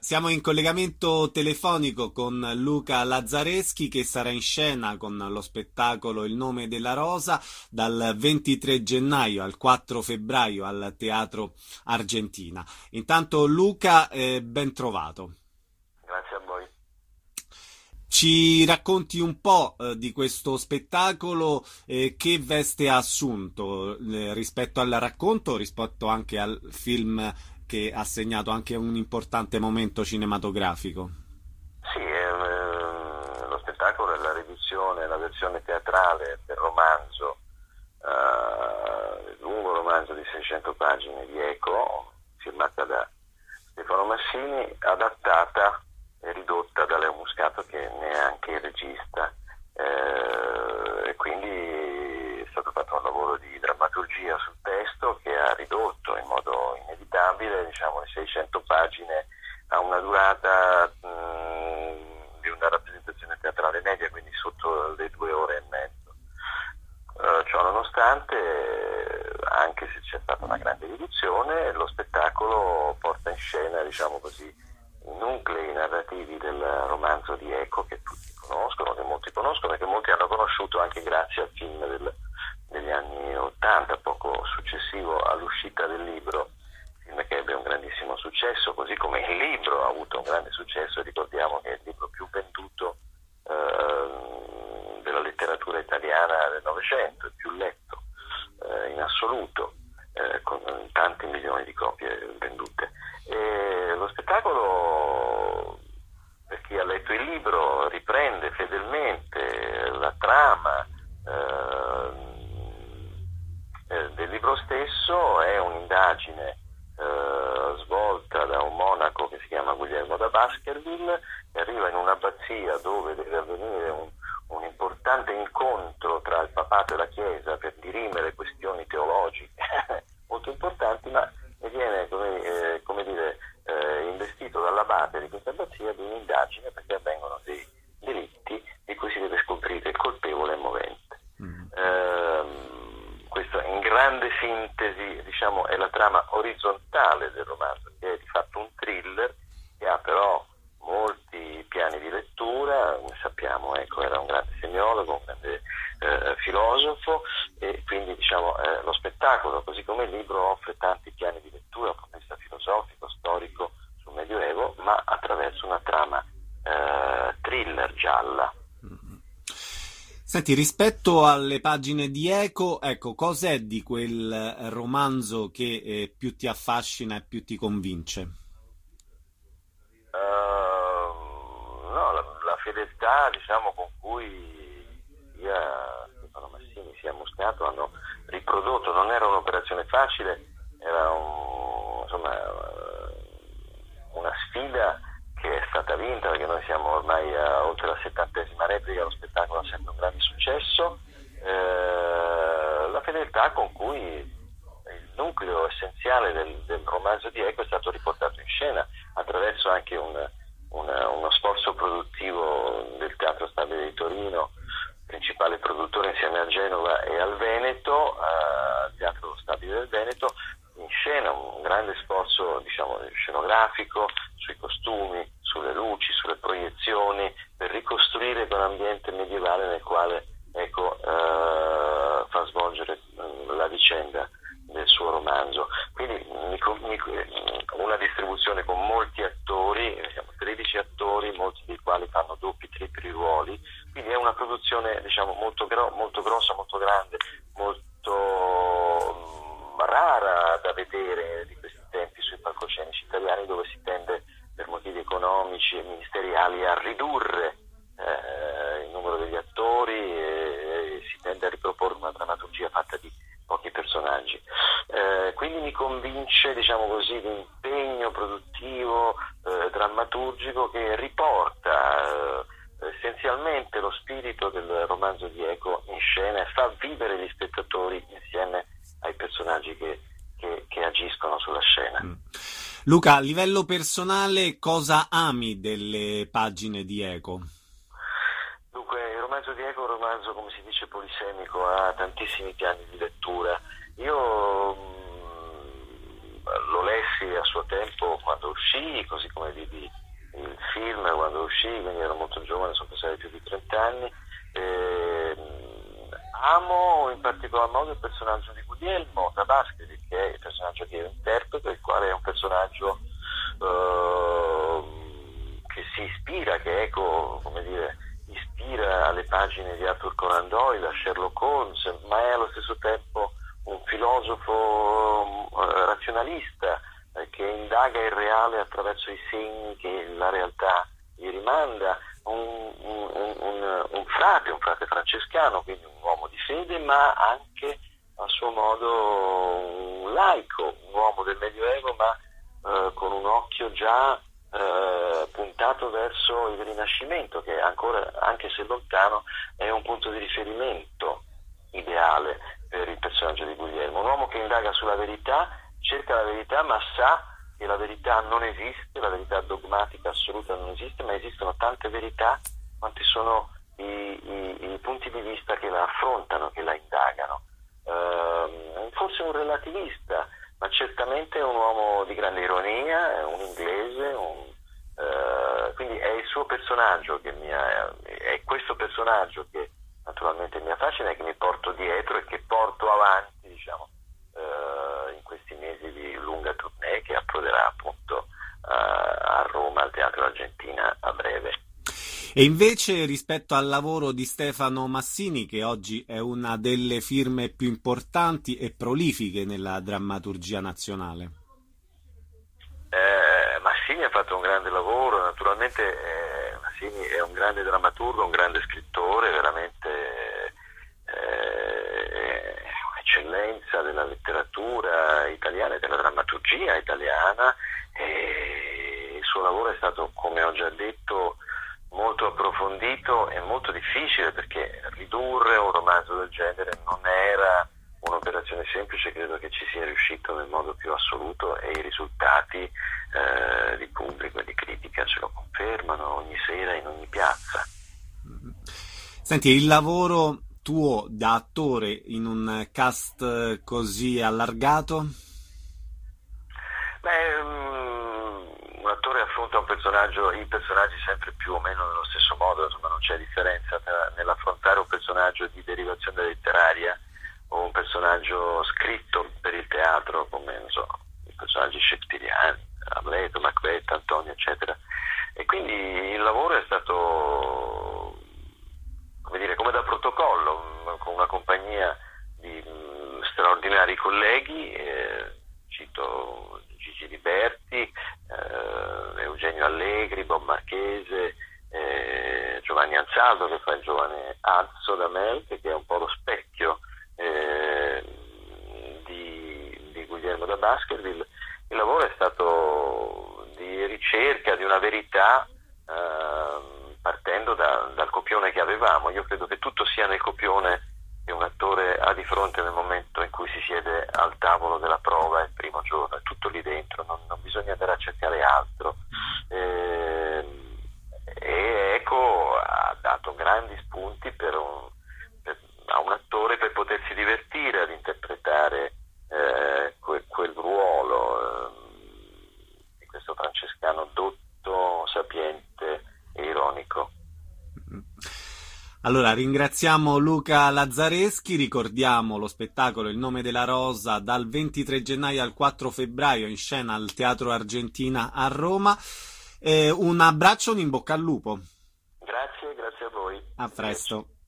Siamo in collegamento telefonico con Luca Lazzareschi che sarà in scena con lo spettacolo Il nome della rosa dal 23 gennaio al 4 febbraio al Teatro Argentina. Intanto Luca, ben trovato. Grazie a voi. Ci racconti un po' di questo spettacolo, che veste ha assunto rispetto al racconto, rispetto anche al film che ha segnato anche un importante momento cinematografico. Sì, lo spettacolo è la riduzione, la versione teatrale del romanzo, il lungo romanzo di 600 pagine di Eco, firmata da Stefano Massini, adattata e ridotta da Leo Muscato, che ne è anche il regista, e quindi è stato fatto un lavoro di drammaturgia sul testo che ha ridotto in modo inevitabile, diciamo, le 600 pagine a una durata di una rappresentazione teatrale media, quindi sotto le 2 ore e mezzo. Ciò nonostante, anche se c'è stata una grande riduzione, lo spettacolo porta in scena, diciamo così, i nuclei narrativi del romanzo di Eco che tutti conoscono, che molti conoscono e che molti hanno conosciuto anche grazie al film degli anni '80, poco successivo all'uscita del libro, film che ebbe un grandissimo successo, così come il libro ha avuto un grande successo. Ricordiamo che è il libro più venduto della letteratura italiana del Novecento, il più letto in assoluto, con tanti milioni di copie vendute. E lo spettacolo, per chi ha letto il libro, riprende fedelmente la trama del libro stesso. È un'indagine svolta da un monaco che si chiama Guglielmo da Baskerville, che arriva in un'abbazia dove deve avvenire un importante incontro tra il papato e la Chiesa per dirimere questioni teologiche molto importanti, ma viene come dire, investito dall'abate di questa abbazia di un'indagine perché avvengono dei delitti di cui si deve scoprire il colpevole e movente. Questo in grande sintesi, diciamo, è la trama orizzontale del romanzo, che è di fatto un thriller che ha però molti piani di lettura. Come sappiamo, ecco, era un grande semiologo, un grande filosofo, e quindi, diciamo, lo spettacolo, così come il libro, offre tanti piani di lettura dal punto di vista filosofico, storico, sul Medioevo, ma attraverso una trama thriller gialla. Senti, rispetto alle pagine di Eco, ecco, cos'è di quel romanzo che più ti affascina e più ti convince? No, la fedeltà, diciamo, con cui sia Stefano Massini sia Muscato hanno riprodotto. Non era un'operazione facile, era una sfida che è stata vinta, perché noi siamo ormai oltre la 70ª replica, lo spettacolo ha sempre un grande successo. La fedeltà con cui il nucleo essenziale del romanzo di Eco è stato riportato in scena attraverso anche uno sforzo produttivo del Teatro Stabile di Torino, principale produttore insieme a Genova e al Veneto, al Teatro Stabile del Veneto, in scena un grande sforzo, diciamo, scenografico, sui costumi, sulle luci, sulle proiezioni, per ricostruire quell'ambiente medievale nel quale Eco fa svolgere la vicenda del suo romanzo. Quindi una distribuzione con molti attori, siamo 13 attori, molti dei quali fanno doppi, tripli ruoli, quindi è una produzione, diciamo, molto grossa, molto grande, molto rara da vedere di questi tempi sui palcoscenici italiani, dove si tende, per motivi economici e ministeriali, a ridurre il numero degli attori e si tende a riproporre una drammaturgia fatta di pochi personaggi. Quindi mi convince, diciamo così, l'impegno produttivo, drammaturgico, che riporta essenzialmente lo spirito del romanzo di Eco in scena e fa vivere gli spettatori insieme ai personaggi che agiscono sulla scena. Luca, a livello personale, cosa ami delle pagine di Eco? Dunque, il romanzo di Eco è un romanzo, come si dice, polisemico, ha tantissimi piani di lettura. Io lo lessi dissi a suo tempo quando uscì, così come vidi il film quando uscì, quindi ero molto giovane, sono passati più di 30 anni. Amo in particolar modo il personaggio di Guglielmo da Baskerville, che è il personaggio che io interpreto, il quale è un personaggio che si ispira, che ispira alle pagine di Arthur Conan Doyle, a Sherlock Holmes, ma è allo stesso tempo un filosofo razionalista che indaga il reale attraverso i segni che la realtà gli rimanda, un frate francescano, quindi un uomo di fede, ma anche a suo modo un laico, un uomo del Medioevo, ma con un occhio già puntato verso il Rinascimento, che ancora, anche se lontano, è un punto di riferimento ideale per il personaggio di Guglielmo. Un uomo che indaga sulla verità, cerca la verità, ma sa che la verità non esiste, la verità dogmatica assoluta non esiste, ma esistono tante verità quanti sono i punti di vista che la affrontano, che la indagano. Forse un relativista, ma certamente un uomo di grande ironia, è un inglese, quindi è il suo personaggio è questo personaggio che naturalmente mi affascina e che mi porto dietro e che porto avanti, diciamo, in questi mesi di lunga tournée che approderà appunto a Roma al Teatro Argentina a breve. E invece rispetto al lavoro di Stefano Massini, che oggi è una delle firme più importanti e prolifiche nella drammaturgia nazionale. Massini ha fatto un grande lavoro, naturalmente Massini è un grande drammaturgo, un grande scrittore, veramente un'eccellenza della letteratura italiana e della drammaturgia italiana, e il suo lavoro è stato, come ho già detto, molto approfondito e molto difficile, perché ridurre un romanzo del genere non era un'operazione semplice. Credo che ci sia riuscito nel modo più assoluto e i risultati di pubblico e di critica ce lo confermano ogni sera in ogni piazza. Senti, il lavoro tuo da attore in un cast così allargato? Un attore affronta i personaggi sempre più o meno nello stesso modo, insomma non c'è differenza nell'affrontare un personaggio di derivazione letteraria o un personaggio scritto per il teatro, come i personaggi shakespeariani, Amleto, Macbeth, Antonio, eccetera. E quindi il lavoro è stato, come da protocollo, con una compagnia di straordinari colleghi, cito Gigi Liberti, Eugenio Allegri, Bob Marchese, Giovanni Anzaldo, che fa il giovane Azzo da Melk, che è un po' lo specchio di Guglielmo da Baskerville. Il lavoro è stato di ricerca di una verità, partendo dal copione che avevamo. Io credo che tutto sia nel copione che un attore ha di fronte nel momento in cui si siede al tavolo della prova il primo giorno, è tutto lì dentro, non bisogna andare a cercare altro. E ecco, ha dato grandi spunti a un attore per potersi divertire ad interpretare quel ruolo di questo francescano dotto, sapiente e ironico. Allora, ringraziamo Luca Lazzareschi, ricordiamo lo spettacolo Il nome della rosa dal 23 gennaio al 4 febbraio in scena al Teatro Argentina a Roma. Un abbraccio, un in bocca al lupo. Grazie a voi. A presto.